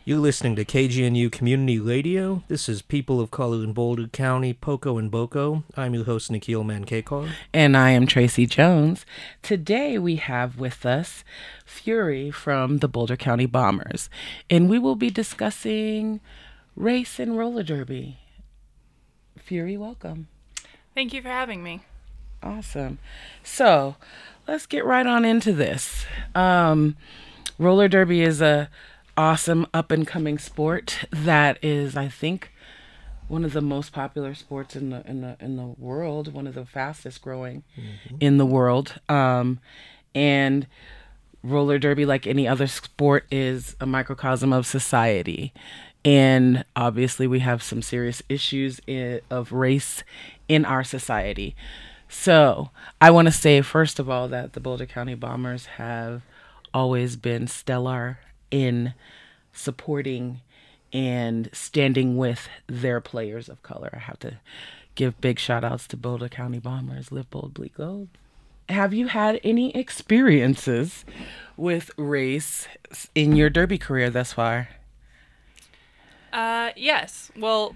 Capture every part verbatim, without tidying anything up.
You're listening to K G N U Community Radio. This is People of Color in Boulder County, Poco and Boco. I'm your host, Nikhil Mankekar. And I am Tracy Jones. Today we have with us Fury from the Boulder County Bombers, and we will be discussing race and roller derby. Fury, welcome. Thank you for having me. Awesome. So let's get right on into this. Um, roller derby is a awesome up-and-coming sport that is, I think, one of the most popular sports in the in the in the world, one of the fastest growing mm-hmm. in the world. Um, and roller derby, like any other sport, is a microcosm of society. And obviously, we have some serious issues in, of race in our society. So I want to say, first of all, that the Boulder County Bombers have always been stellar in supporting and standing with their players of color. I have to give big shout outs to Boulder County Bombers. Live boldly, go. Have you had any experiences with race in your derby career thus far? Uh, yes. Well,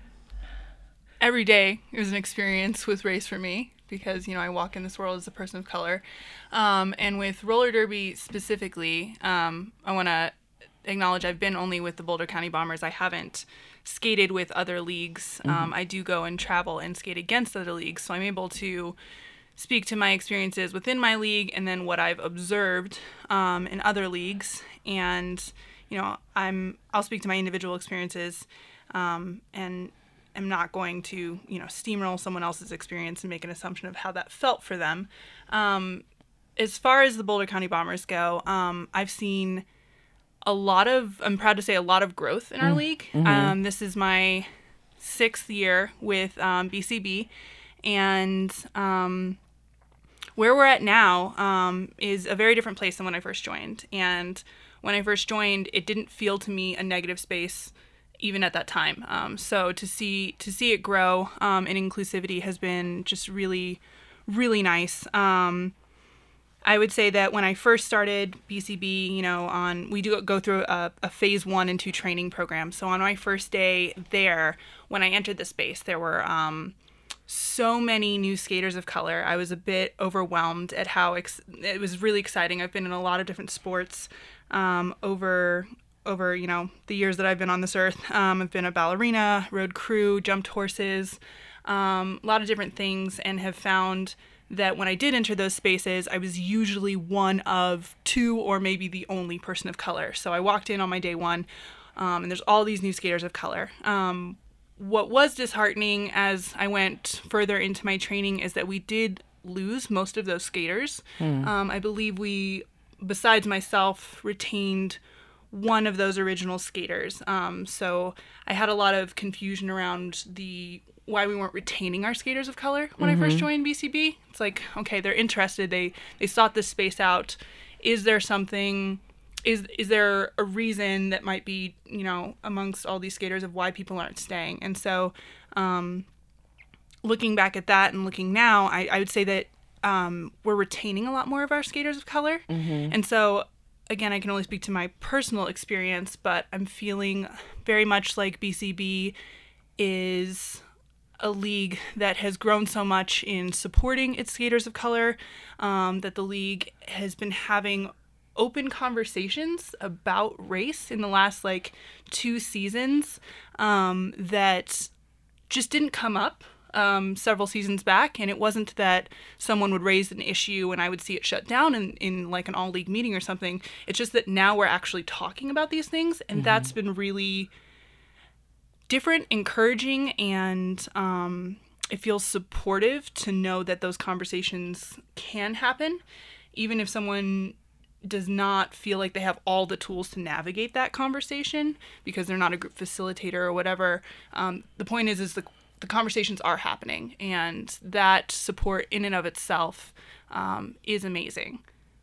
every day is an experience with race for me because, you know, I walk in this world as a person of color. Um, and with roller derby specifically, um, I want to acknowledge I've been only with the Boulder County Bombers. I haven't skated with other leagues. Mm-hmm. Um, I do go and travel and skate against other leagues, so I'm able to speak to my experiences within my league and then what I've observed um, in other leagues. And, you know, I'm I'll speak to my individual experiences um, and am not going to, you know, steamroll someone else's experience and make an assumption of how that felt for them. Um, as far as the Boulder County Bombers go, um, I've seen a lot of, I'm proud to say, a lot of growth in our mm, league. Mm-hmm. Um, this is my sixth year with um, B C B, and um, where we're at now um, is a very different place than when I first joined. And when I first joined, it didn't feel to me a negative space, even at that time. Um, so to see to see it grow um, and inclusivity has been just really, really nice. Um, I would say that when I first started B C B, you know, on we do go through a, a phase one and two training program. So on my first day there, when I entered the space, there were um, so many new skaters of color. I was a bit overwhelmed at how ex- it was really exciting. I've been in a lot of different sports um, over over you know the years that I've been on this earth. Um, I've been a ballerina, rode crew, jumped horses, um, a lot of different things, and have found that when I did enter those spaces, I was usually one of two or maybe the only person of color. So I walked in on my day one, um, and there's all these new skaters of color. Um, what was disheartening as I went further into my training is that we did lose most of those skaters. Hmm. Um, I believe we, besides myself, retained one of those original skaters. Um, so I had a lot of confusion around the why we weren't retaining our skaters of color when mm-hmm. I first joined B C B. It's like, okay, they're interested. They they sought this space out. Is there something, is is there a reason that might be, you know, amongst all these skaters of why people aren't staying? And so um, looking back at that and looking now, I, I would say that um, we're retaining a lot more of our skaters of color. Mm-hmm. And so, again, I can only speak to my personal experience, but I'm feeling very much like B C B is a league that has grown so much in supporting its skaters of color, um, that the league has been having open conversations about race in the last like two seasons um, that just didn't come up um, several seasons back. And it wasn't that someone would raise an issue and I would see it shut down in, in like an all league meeting or something. It's just that now we're actually talking about these things. And mm-hmm. that's been really different, encouraging, and um, it feels supportive to know that those conversations can happen, even if someone does not feel like they have all the tools to navigate that conversation because they're not a group facilitator or whatever. Um, the point is, is the the conversations are happening, and that support in and of itself um, is amazing.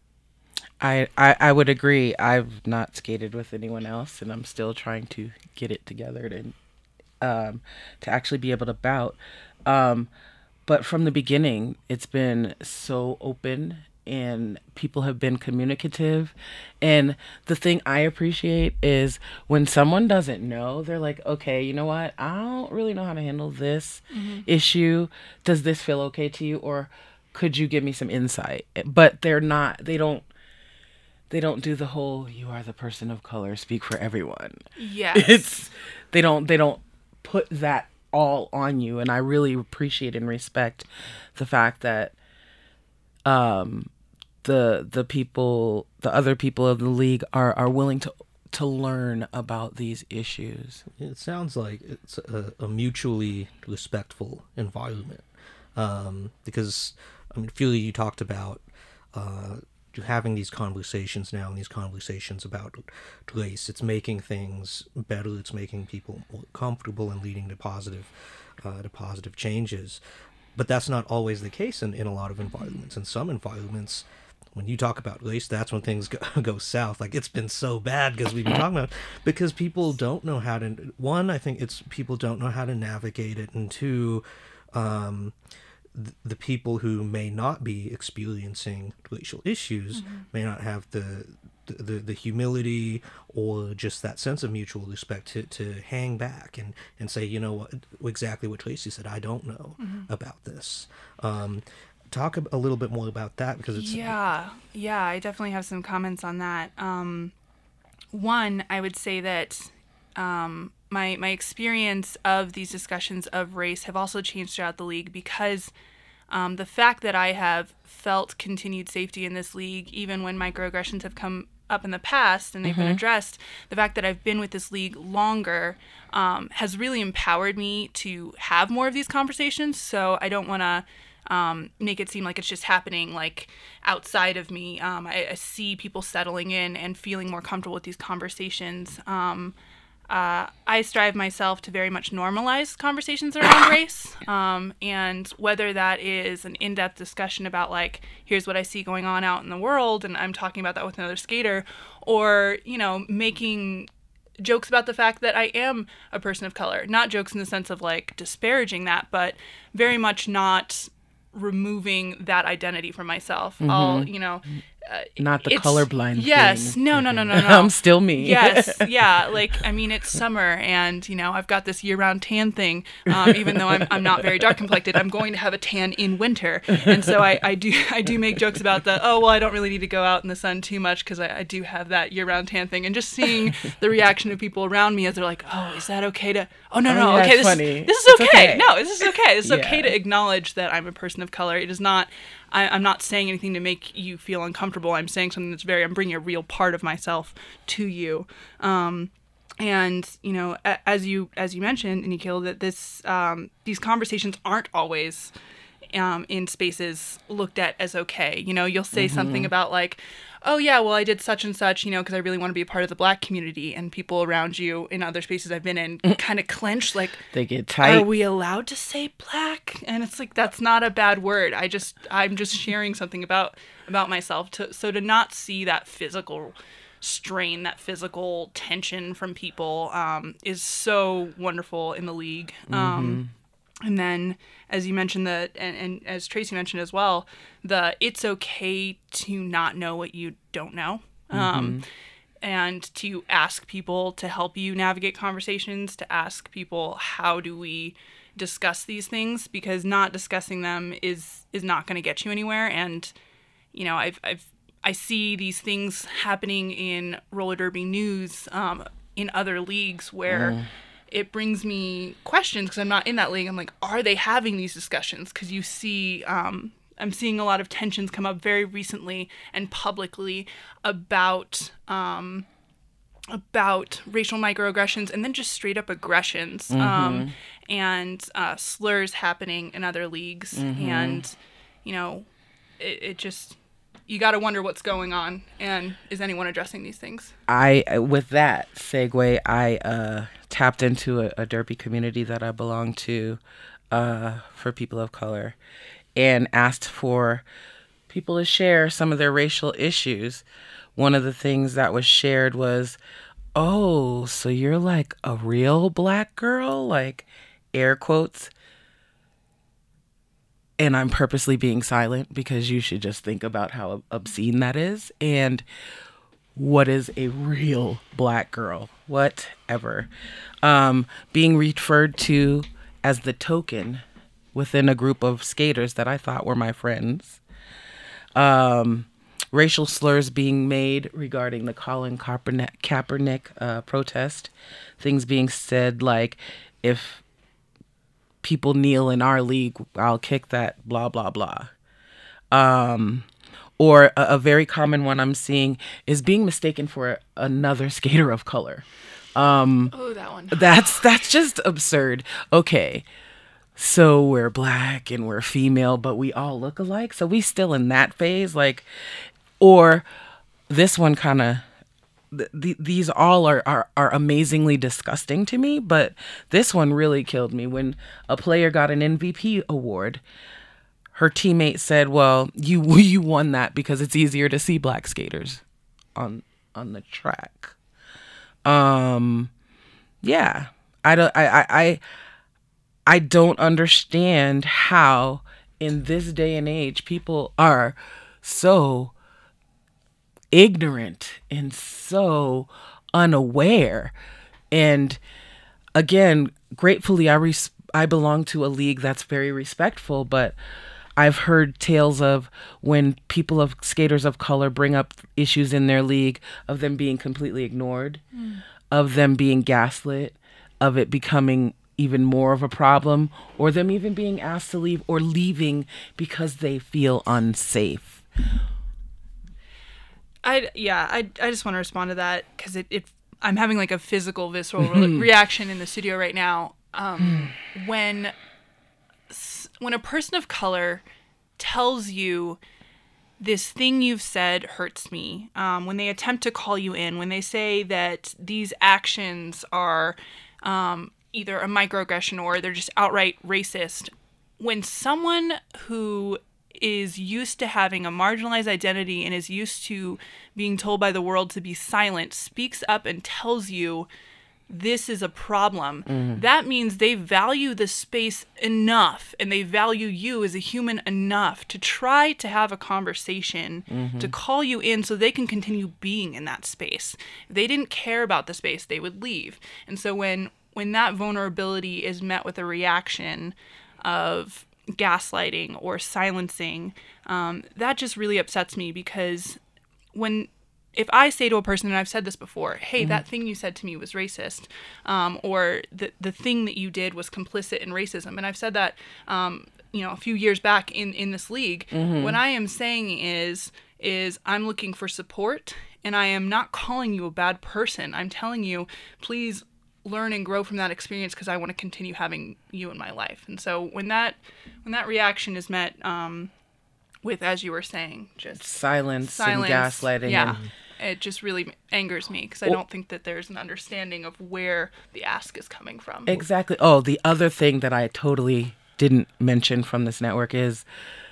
I, I, I would agree. I've not skated with anyone else, and I'm still trying to get it together to um, to actually be able to bout. Um, but from the beginning, it's been so open and people have been communicative. And the thing I appreciate is when someone doesn't know, they're like, okay, you know what? I don't really know how to handle this mm-hmm. issue. Does this feel okay to you? Or could you give me some insight? But they're not, they don't, they don't do the whole, you are the person of color, speak for everyone. Yes. It's, they don't, they don't put that all on you. And I really appreciate and respect the fact that um, the the people, the other people of the league are, are willing to to learn about these issues. It sounds like it's a, a mutually respectful environment. Um, because, I mean, Philly, you talked about uh, having these conversations now and these conversations about race. It's making things better. It's making people more comfortable and leading to positive, uh, to positive changes. But that's not always the case in, in a lot of environments. In some environments, when you talk about race, that's when things go, go south. Like, it's been so bad because we've been talking about it, because people don't know how to, one, I think it's people don't know how to navigate it, and two, um, th- the people who may not be experiencing racial issues mm-hmm. may not have the, the, the, the humility or just that sense of mutual respect to, to hang back and, and say, you know what, exactly what Tracy said, I don't know mm-hmm. about this. Um, talk a, a little bit more about that, because it's... Yeah, yeah, I definitely have some comments on that. Um, one, I would say that um, my my experience of these discussions of race have also changed throughout the league, because um, the fact that I have felt continued safety in this league, even when microaggressions have come up in the past and they've mm-hmm. been addressed, the fact that I've been with this league longer um, has really empowered me to have more of these conversations. So I don't want to um, make it seem like it's just happening like outside of me. Um, I, I see people settling in and feeling more comfortable with these conversations. Um, Uh, I strive myself to very much normalize conversations around race, um, and whether that is an in-depth discussion about, like, here's what I see going on out in the world, and I'm talking about that with another skater, or, you know, making jokes about the fact that I am a person of color. Not jokes in the sense of, like, disparaging that, but very much not removing that identity from myself. Mm-hmm. I'll, you know... Uh, Not the colorblind yes, thing. no, no, no, no, no. I'm still me. Yes, yeah. Like, I mean, it's summer, and you know, I've got this year-round tan thing. Um, even though I'm I'm not very dark complected, I'm going to have a tan in winter, and so I, I do I do make jokes about the oh well, I don't really need to go out in the sun too much because I, I do have that year-round tan thing, and just seeing the reaction of people around me as they're like, oh, is that okay to? Oh no, no, oh, yeah, okay, this funny. is, this is okay. okay. No, this is okay. This is yeah. okay to acknowledge that I'm a person of color. It is not. I, I'm not saying anything to make you feel uncomfortable. I'm saying something that's very, I'm bringing a real part of myself to you. Um, and, you know, a, as you as you mentioned, Nikhil, that this um, these conversations aren't always um, in spaces looked at as okay. You know, you'll say mm-hmm. something about like, oh yeah, well I did such and such, you know, because I really want to be a part of the Black community, and people around you in other spaces I've been in kind of clench, like, they get tight. Are we allowed to say Black? And it's like, that's not a bad word. I just, I'm just sharing something about about myself. To so to not see that physical strain, that physical tension from people, um, is so wonderful in the league. Mm-hmm. Um, and then, as you mentioned, the and, and as Tracy mentioned as well, the it's okay to not know what you don't know, um, mm-hmm. and to ask people to help you navigate conversations, to ask people, how do we discuss these things? Because not discussing them is is not going to get you anywhere. And, you know, I've I've I see these things happening in roller derby news, um, in other leagues where. Mm. It brings me questions because I'm not in that league. I'm like, are they having these discussions? Because you see, um, I'm seeing a lot of tensions come up very recently and publicly about um, about racial microaggressions, and then just straight up aggressions, mm-hmm. um, and uh, slurs happening in other leagues. Mm-hmm. And, you know, it, it just, you got to wonder what's going on, and is anyone addressing these things? I, with that segue, I uh, tapped into a, a derby community that I belong to uh, for people of color, and asked for people to share some of their racial issues. One of the things that was shared was, oh, so you're like a real Black girl? Like, air quotes. and I'm purposely being silent because you should just think about how obscene that is. And what is a real black girl? Whatever. Um, being referred to as the token within a group of skaters that I thought were my friends. Um, racial slurs being made regarding the Colin Kaepernick, Kaepernick uh, protest. Things being said like, if people kneel in our league, I'll kick that, blah, blah, blah. Um, or a, a very common one I'm seeing is being mistaken for another skater of color. Um, oh, that one. That's, that's just absurd. Okay. So we're black and we're female, but we all look alike. So we still in that phase, like, or this one kind of, th- th- these all are, are, are amazingly disgusting to me, but this one really killed me. When a player got an M V P award, her teammate said, well, you, you won that because it's easier to see black skaters on, on the track. Um, yeah, I don't, I, I, I I don't understand how in this day and age people are so ignorant and so unaware. And again, gratefully, I res- I belong to a league that's very respectful, but I've heard tales of when people of skaters of color bring up issues in their league of them being completely ignored, mm. of them being gaslit, of it becoming even more of a problem, or them even being asked to leave or leaving because they feel unsafe. I yeah, I I just want to respond to that because it, it I'm having like a physical, visceral re- reaction in the studio right now. Um, when when a person of color tells you this thing you've said hurts me, um, when they attempt to call you in, when they say that these actions are um, either a microaggression or they're just outright racist, when someone who is used to having a marginalized identity and is used to being told by the world to be silent speaks up and tells you this is a problem, mm-hmm. that means they value the space enough and they value you as a human enough to try to have a conversation, mm-hmm. to call you in so they can continue being in that space. If they didn't care about the space, they would leave. And so when when that vulnerability is met with a reaction of gaslighting or silencing, um, that just really upsets me, because when if I say to a person, and I've said this before, hey, mm-hmm. that thing you said to me was racist, um, or the the thing that you did was complicit in racism, and I've said that um, you know a few years back in, in this league, mm-hmm. what I am saying is is I'm looking for support, and I am not calling you a bad person. I'm telling you, please learn and grow from that experience because I want to continue having you in my life. And so when that when that reaction is met um, with, as you were saying, just silence, silence and gaslighting, yeah, and... it just really angers me because I well, don't think that there's an understanding of where the ask is coming from. Exactly. Oh, the other thing that I totally didn't mention from this network is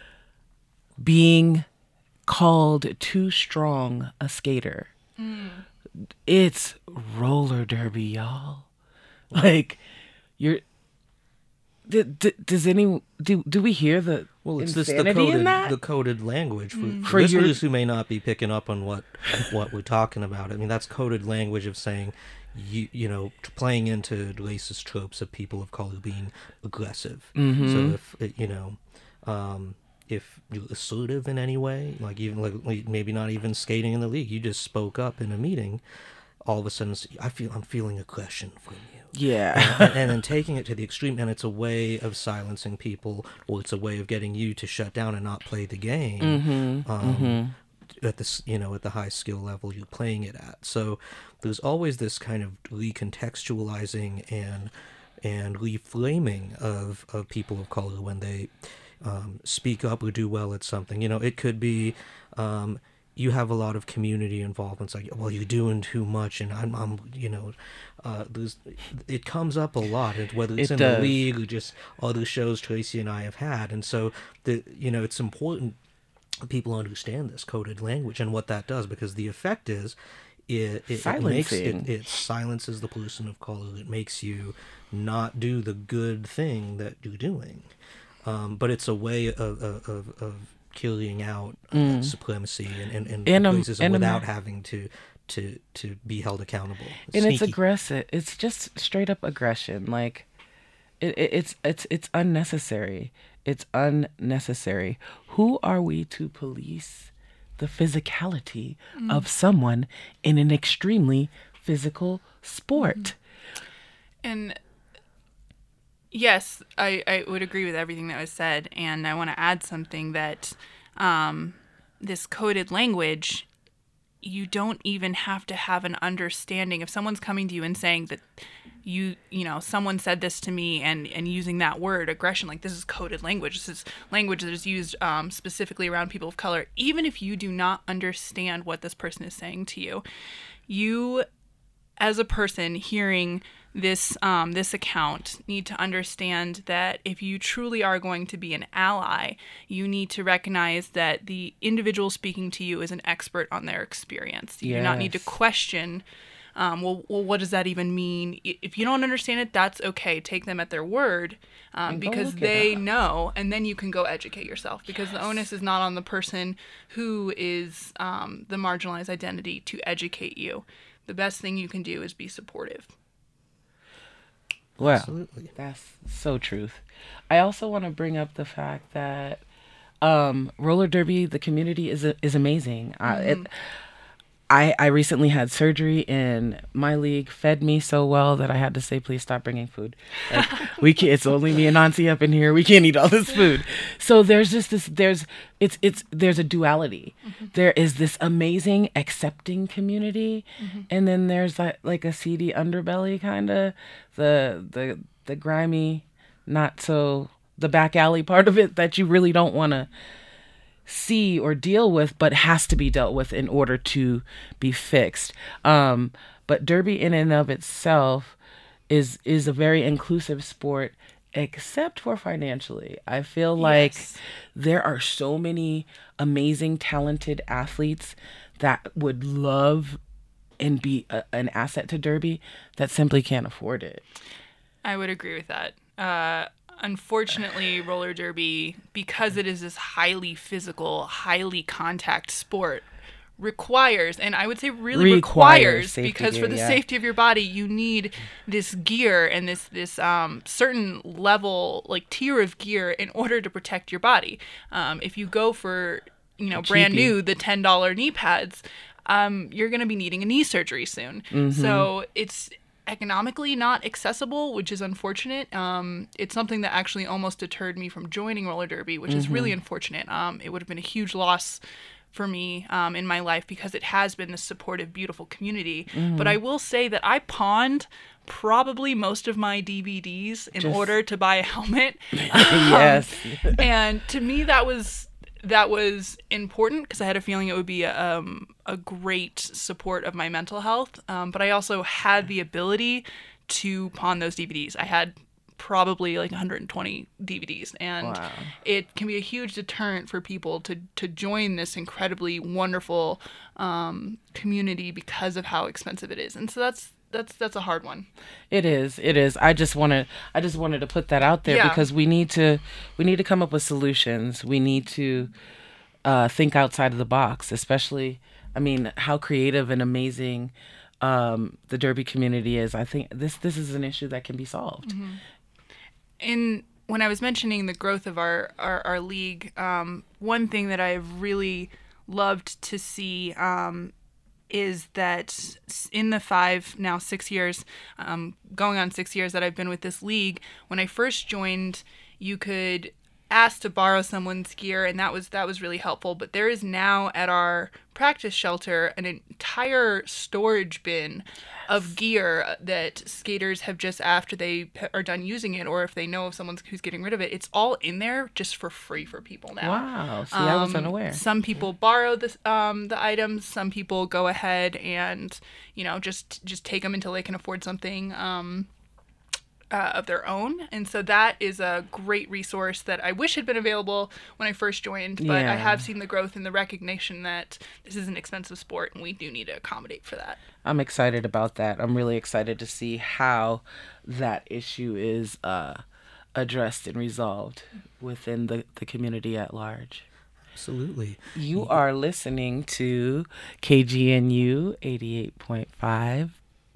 being called too strong a skater. Mm. It's roller derby, y'all. Like, you're. D- d- does any do do we hear the well? It's insanity this the coded in that? the coded language for, mm. for, for listeners your... who may not be picking up on what what we're talking about. I mean, that's coded language of saying, you you know, playing into racist tropes of people of color being aggressive. Mm-hmm. So if you know. Um, If you're assertive in any way, like even like maybe not even skating in the league, you just spoke up in a meeting, all of a sudden I feel I'm feeling aggression from you. Yeah, and, and then taking it to the extreme, and it's a way of silencing people, or it's a way of getting you to shut down and not play the game. Mm-hmm. Um, mm-hmm. At this, you know, at the high skill level you're playing it at. So there's always this kind of recontextualizing and and reframing of of people of color when they. Um, speak up or do well at something. You know, it could be um, you have a lot of community involvement. It's like, well, you're doing too much, and I'm, I'm you know, uh, there's, it comes up a lot, whether it's it in does. the league or just other shows Tracy and I have had. And so, the you know, it's important people understand this coded language and what that does, because the effect is it it, it makes it, it silences the person of color. It makes you not do the good thing that you're doing. um, but it's a way of of, of, of carrying out uh, Mm. supremacy and and, and In Am- racism in without Amer- having to to to be held accountable. And it's sneaky. aggressive. It's just straight up aggression. Like it, it, it's it's it's unnecessary. It's unnecessary. Who are we to police the physicality of someone in an extremely physical sport? And yes, I, I would agree with everything that was said. And I want to add something that um, this coded language, you don't even have to have an understanding. If someone's coming to you and saying that you, you know, someone said this to me and, and using that word, aggression, like this is coded language. This is language that is used um, specifically around people of color. Even if you do not understand what this person is saying to you, you as a person hearing this um, this account need to understand that if you truly are going to be an ally, you need to recognize that the individual speaking to you is an expert on their experience. You do not need to Yes. question, um, well, well, what does that even mean? I- If you don't understand it, that's okay. Take them at their word um, And go because look it they up. know, and then you can go educate yourself because the onus is not on the person who is um, the marginalized identity to educate you. The best thing you can do is be supportive. Well, Absolutely. that's so truth. I also want to bring up the fact that um, roller derby, the community is is amazing. Uh, it, I I recently had surgery, and my league fed me so well that I had to say, please stop bringing food. Like, we can It's only me and Nancy up in here. We can't eat all this food. So there's just this. There's it's it's there's a duality. There is this amazing accepting community, and then there's like like a seedy underbelly kind of the the the grimy, not so the back alley part of it that you really don't want to see or deal with, but has to be dealt with in order to be fixed. Um, but derby in and of itself is is a very inclusive sport, except for financially. I feel like Yes. there are so many amazing, talented athletes that would love and be a, an asset to derby that simply can't afford it. I would agree with that. Uh, unfortunately, roller derby, because it is this highly physical, highly contact sport, requires, and I would say really Requires requires, safety because gear, for the yeah. safety of your body, you need this gear and this this um, certain level, like tier of gear, in order to protect your body. Um, if you go for, you know, A brand cheapie. new, the ten dollar knee pads, um, you're going to be needing a knee surgery soon. Mm-hmm. So it's economically not accessible, which is unfortunate. Um, it's something that actually almost deterred me from joining roller derby, which is Mm-hmm. really unfortunate. Um, it would have been a huge loss for me um, in my life because it has been this supportive, beautiful community. Mm-hmm. But I will say that I pawned probably most of my D V Ds in Just- order to buy a helmet. Yes. And to me, that was that was important because I had a feeling it would be a, um, a great support of my mental health. Um, but I also had the ability to pawn those D V Ds. I had probably like one hundred twenty D V Ds, and Wow. it can be a huge deterrent for people to to join this incredibly wonderful um, community because of how expensive it is. And so that's that's that's a hard one. It is. It is. I just want to. I just wanted to put that out there Yeah. because we need to. We need to come up with solutions. We need to uh, think outside of the box. Especially, I mean, how creative and amazing um, the derby community is. I think this this is an issue that can be solved. In when I was mentioning the growth of our our, our league, um, one thing that I've really loved to see um, is that s- in the five now six years, um, going on six years that I've been with this league, when I first joined, you could ask to borrow someone's gear, and that was that was really helpful. But there is now at our practice shelter an entire storage bin of gear that skaters have just after they p- are done using it, or if they know of someone who's getting rid of it, it's all in there just for free for people now. Wow. See, I was Um, unaware. Some people borrow the um, the items. Some people go ahead and you know just just take them until they can afford something um, uh, of their own. And so that is a great resource that I wish had been available when I first joined. But I Yeah. have seen the growth in the recognition that this is an expensive sport, and we do need to accommodate for that. I'm excited about that. I'm really excited to see how that issue is uh, addressed and resolved within the, the community at large. Absolutely. You are listening to K G N U eighty-eight point five,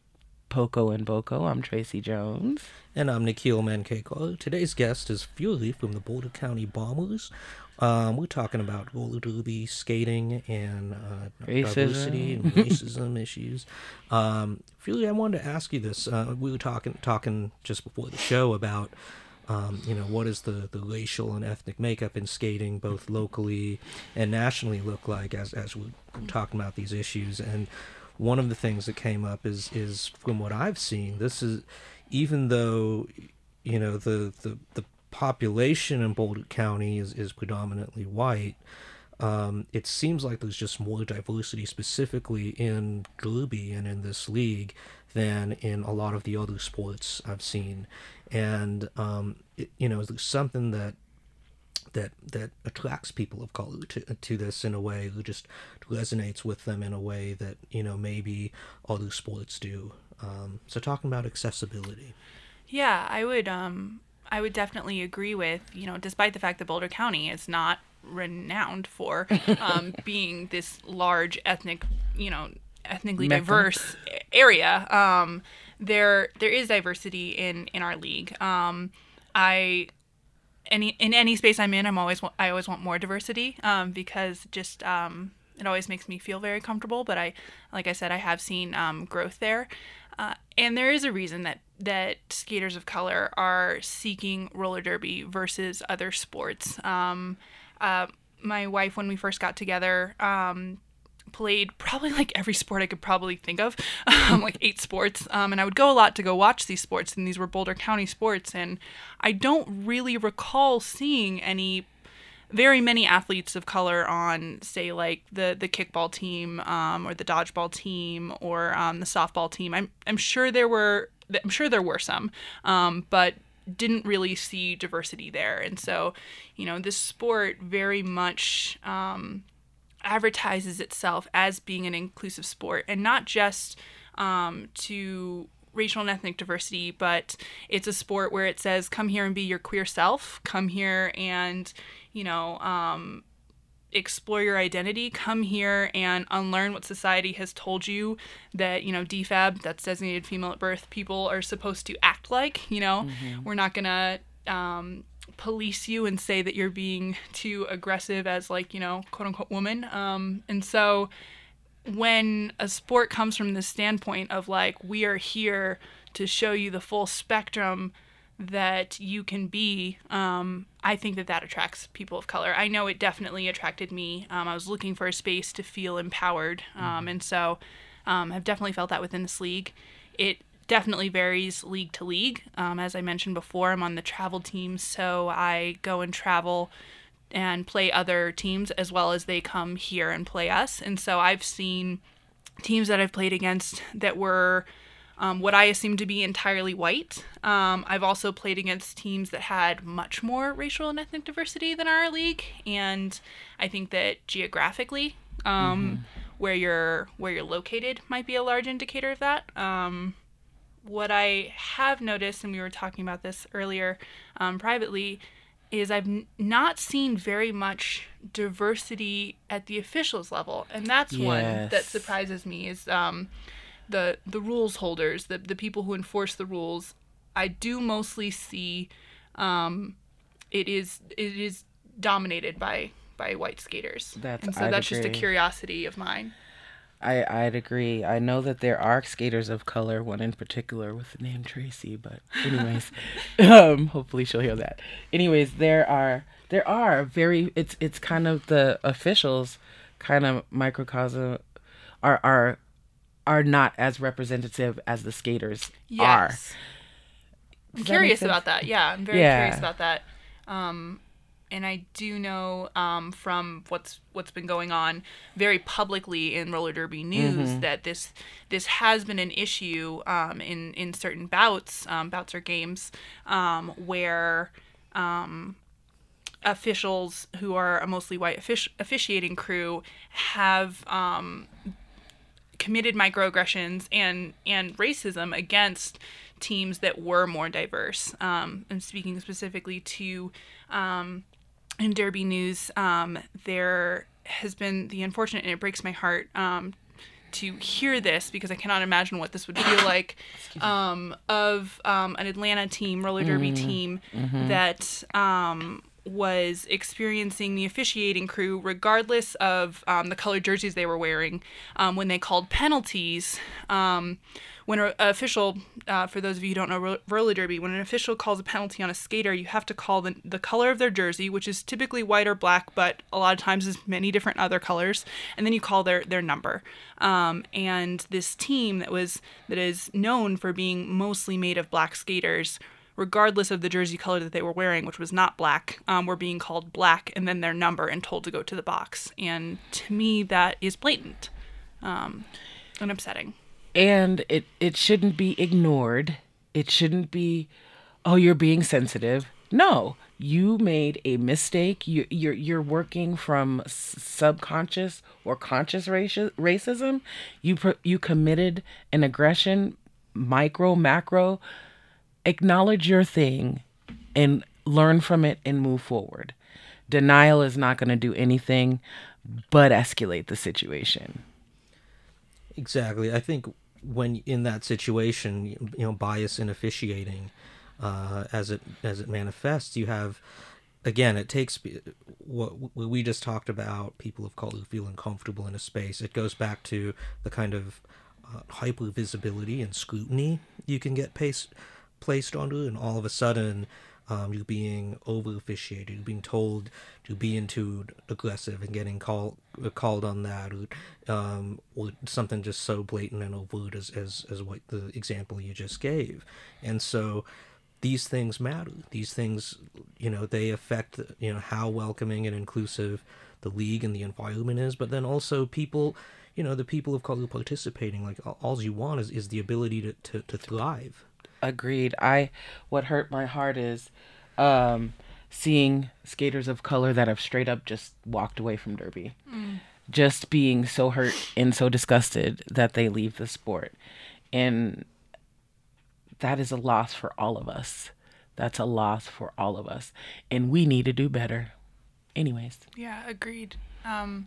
Poco and Boco. I'm Tracy Jones. And I'm Nikhil Mankekar. Today's guest is Fury from the Boulder County Bombers. Um, we're talking about roller derby, skating, and uh, diversity and racism issues. Um, Fury, I wanted to ask you this. Uh, we were talking talking just before the show about Um, you know, what does the, the racial and ethnic makeup in skating, both locally and nationally, look like as as we're talking about these issues? And one of the things that came up is is from what I've seen, this is, even though, you know, the the, the population in Boulder County is, is predominantly white, um, it seems like there's just more diversity specifically in derby and in this league than in a lot of the other sports I've seen. And, um, it, you know, there's something that that that attracts people of color to to this in a way, that just resonates with them in a way that, you know, maybe other sports do. Um, so talking about accessibility. Yeah, I would um I would definitely agree with, you know, despite the fact that Boulder County is not renowned for um, being this large ethnic, you know, ethnically Mecca. diverse area, um, there there is diversity in, in our league. Um, I any in any space I'm in, I'm always I always want more diversity um, because just um, it always makes me feel very comfortable. But I, like I said, I have seen um, growth there, uh, and there is a reason that that skaters of color are seeking roller derby versus other sports. Um, uh, my wife, when we first got together, um, played probably like every sport I could probably think of, um, like eight sports. Um, and I would go a lot to go watch these sports, and these were Boulder County sports. And I don't really recall seeing any, very many athletes of color on, say, like the, the kickball team, um, or the dodgeball team, or um, the softball team. I'm I'm sure there were, I'm sure there were some, um, but didn't really see diversity there. And so, you know, this sport very much um, advertises itself as being an inclusive sport, and not just um, to racial and ethnic diversity, but it's a sport where it says, come here and be your queer self, come here and, you know, um, explore your identity, come here and unlearn what society has told you that, you know, D F A B, that's designated female at birth, people are supposed to act like. You know, mm-hmm. We're not gonna um, police you and say that you're being too aggressive as, like, you know, quote unquote woman. Um, and so when a sport comes from the standpoint of like, we are here to show you the full spectrum that you can be, um, I think that that attracts people of color. I know it definitely attracted me. Um, I was looking for a space to feel empowered, um, mm-hmm. and so um, I've definitely felt that within this league. It definitely varies league to league. Um, as I mentioned before, I'm on the travel team, so I go and travel and play other teams as well as they come here and play us. And so I've seen teams that I've played against that were Um, what I assume to be entirely white. Um, I've also played against teams that had much more racial and ethnic diversity than our league, and I think that geographically, um, mm-hmm. where you're where you're located might be a large indicator of that. Um, what I have noticed, and we were talking about this earlier um, privately, is I've n- not seen very much diversity at the officials level, and that's yes. one that surprises me. Is um, the the rules holders, the the people who enforce the rules. I do mostly see um, it is it is dominated by by white skaters. That's and so I'd that's agree. just a curiosity of mine. I, I'd agree. I know that there are skaters of color, one in particular with the name Tracy, but anyways, um, hopefully she'll hear that. Anyways, there are there are very it's it's kind of the officials kind of microcosm are are are not as representative as the skaters yes. are. I'm curious about that. Yeah, I'm very yeah. curious about that. Um, and I do know um, from what's what's been going on very publicly in roller derby news mm-hmm. that this this has been an issue um, in in certain bouts, um, bouts or games um, where um, officials who are a mostly white offici- officiating crew have um, committed microaggressions and and racism against teams that were more diverse. Um, I'm speaking specifically to um, in Derby news. Um, there has been the unfortunate, and it breaks my heart um, to hear this because I cannot imagine what this would feel like, um, of um, an Atlanta team, roller derby mm-hmm. team mm-hmm. that um, was experiencing the officiating crew, regardless of um, the colored jerseys they were wearing, um, when they called penalties. Um, when an official, uh, for those of you who don't know ro- roller derby, when an official calls a penalty on a skater, you have to call the, the color of their jersey, which is typically white or black, but a lot of times is many different other colors, and then you call their their number. Um, and this team that was that is known for being mostly made of black skaters, regardless of the jersey color that they were wearing, which was not black, um, were being called black and then their number and told to go to the box. And to me, that is blatant um, and upsetting. And it, it shouldn't be ignored. It shouldn't be, oh, you're being sensitive. No, you made a mistake. You, you're you're working from subconscious or conscious raci- racism. You you committed an aggression, micro, macro. Acknowledge your thing and learn from it and move forward. Denial is not going to do anything but escalate the situation. Exactly. I think when in that situation, you know, bias in officiating, uh, as it as it manifests, you have, again, it takes what, what we just talked about, people of color feeling comfortable in a space. It goes back to the kind of uh, hyper visibility and scrutiny you can get placed placed onto, and all of a sudden um, you're being over officiated, you're being told to be too aggressive and getting called called on that, or, um, or something just so blatant and overt as, as as what the example you just gave. And so these things matter. These things, you know, they affect, you know, how welcoming and inclusive the league and the environment is, but then also people, you know, the people of color participating. Like, all you want is, is the ability to, to, to thrive. Agreed. I what hurt my heart is um, seeing skaters of color that have straight up just walked away from Derby, mm. just being so hurt and so disgusted that they leave the sport, and that is a loss for all of us. That's a loss for all of us, and we need to do better. Anyways. Yeah, agreed. Um,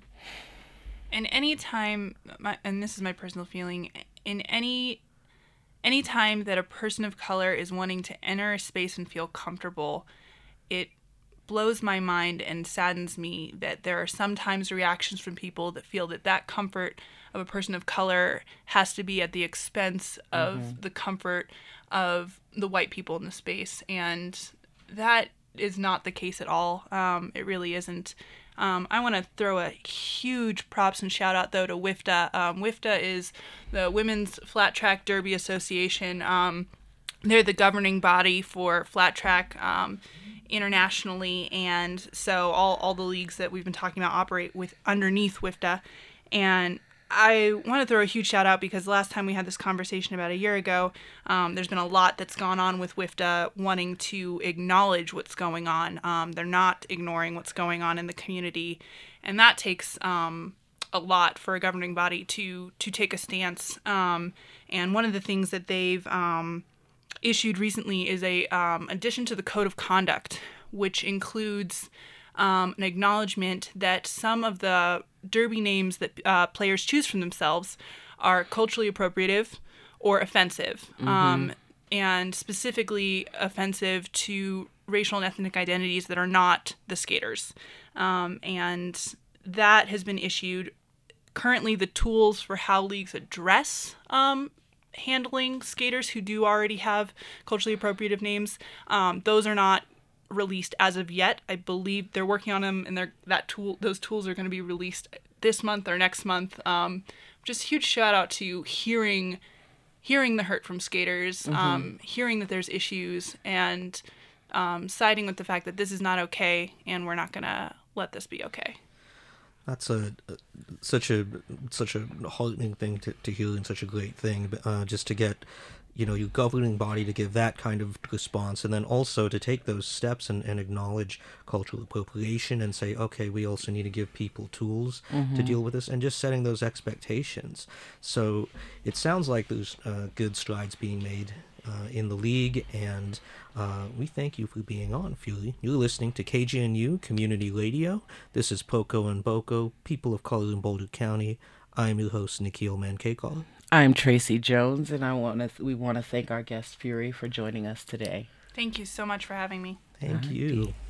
and any time, my, and this is my personal feeling, in any. Any time that a person of color is wanting to enter a space and feel comfortable, it blows my mind and saddens me that there are sometimes reactions from people that feel that that comfort of a person of color has to be at the expense of mm-hmm. the comfort of the white people in the space. And that is not the case at all. Um, it really isn't. Um, I want to throw a huge props and shout out, though, to W I F T A. Um, W I F T A is the Women's Flat Track Derby Association. Um, they're the governing body for flat track um, internationally, and so all, all the leagues that we've been talking about operate with underneath W I F T A. And I want to throw a huge shout out because last time we had this conversation about a year ago, um, there's been a lot that's gone on with W I F T A wanting to acknowledge what's going on. Um, they're not ignoring what's going on in the community, and that takes um, a lot for a governing body to to take a stance. Um, and one of the things that they've um, issued recently is a um, addition to the code of conduct, which includes um, an acknowledgement that some of the derby names that uh, players choose from themselves are culturally appropriative or offensive, mm-hmm. um, and specifically offensive to racial and ethnic identities that are not the skaters. Um, and that has been issued. Currently, the tools for how leagues address um, handling skaters who do already have culturally appropriative names, um, those are not released as of yet. I believe they're working on them, and they're, that tool, those tools are going to be released this month or next month. Um, just huge shout out to hearing, hearing the hurt from skaters, mm-hmm. um, hearing that there's issues, and um, siding with the fact that this is not okay, and we're not going to let this be okay. That's a such a such a heartening thing to, to hear, and such a great thing, uh, just to get, you know, your governing body to give that kind of response, and then also to take those steps and, and acknowledge cultural appropriation and say, okay, we also need to give people tools mm-hmm. to deal with this, and just setting those expectations. So it sounds like there's uh, good strides being made uh, in the league, and uh, we thank you for being on, Fury. You're listening to K G N U Community Radio. This is Poco and Boco, People of Color in Boulder County. I'm your host, Nikhil Mankekar. I'm Tracy Jones, and I want to. We want to thank our guest Fury for joining us today. Thank you so much for having me. Thank All you. right.